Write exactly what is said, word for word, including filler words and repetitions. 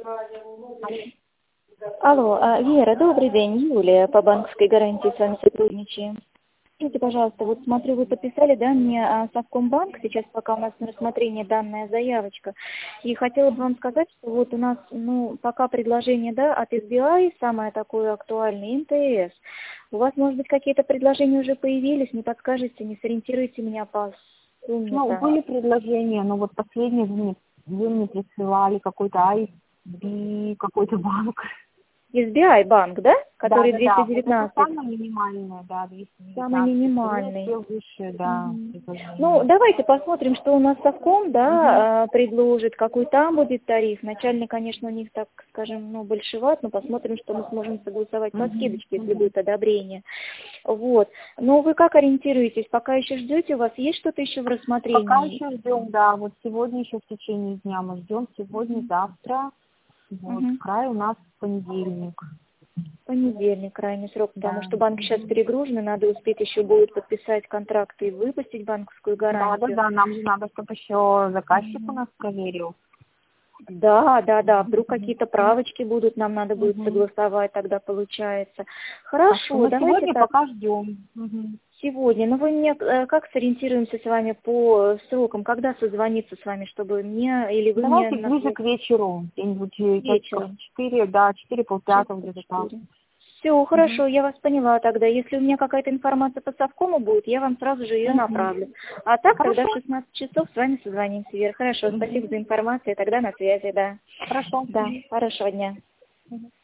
Алло, а, Вера, добрый день, Юлия, по банковской гарантии с вами сотрудничаем. Скажите, пожалуйста, вот смотрю, вы подписали, да, мне а, Совкомбанк, сейчас пока у нас на рассмотрении данная заявочка, и хотела бы вам сказать, что вот у нас, ну, пока предложение, да, от эс би ай, самое такое актуальное, эн тэ эс. У вас, может быть, какие-то предложения уже появились, не подскажете, не сориентируете меня по сумме? Ну, были предложения, но вот последние вы мне, вы мне присылали какой-то ай би, какой-то банк. эс би ай банк, да? Который Да, да, двести да. Вот это девятнадцать. самое минимальное, да, двести Самый девятнадцать. минимальный. Все выше, да, Мгм. предложение. Ну, давайте посмотрим, что у нас Совком, да, а, предложит, какой там будет тариф. Начальный, конечно, у них, так скажем, ну, большеват, но посмотрим, что мы сможем согласовать по Мгм. скидочке, если Мгм. будет одобрение. Вот. Но вы как ориентируетесь? Пока еще ждете? У вас есть что-то еще в Пока рассмотрении? еще ждем, да, вот сегодня еще в течение дня мы ждем, сегодня, завтра, вот, Мгм. край у нас понедельник. Понедельник, крайний срок, потому Да. что банки сейчас перегружены, надо успеть еще будет подписать контракты и выпустить банковскую Да, да, гарантию. да, нам же надо, чтобы еще заказчик у Мгм. нас проверил. Да, да, да, вдруг какие-то правочки будут, нам надо будет Мгм. согласовать, тогда получается. Так что Хорошо, мы давайте сегодня так, пока ждем. Мгм. сегодня. Ну вы мне э, как сориентируемся с вами по срокам, когда созвониться с вами, чтобы мне или вы мне Давайте на ближе связь к вечеру, где-нибудь э, часиков вечером? четыре, да, четыре полпятого Часика где-то так. четыре. Все, Мгм. хорошо, я вас поняла тогда. Если у меня какая-то информация по Совкому будет, я вам сразу же ее Мгм. направлю. А так тогда в Хорошо, шестнадцать часов с вами созвонимся, Вера. Хорошо, Мгм. спасибо за информацию, тогда на связи, да. хорошо. Да, Мгм. хорошего дня. Мгм.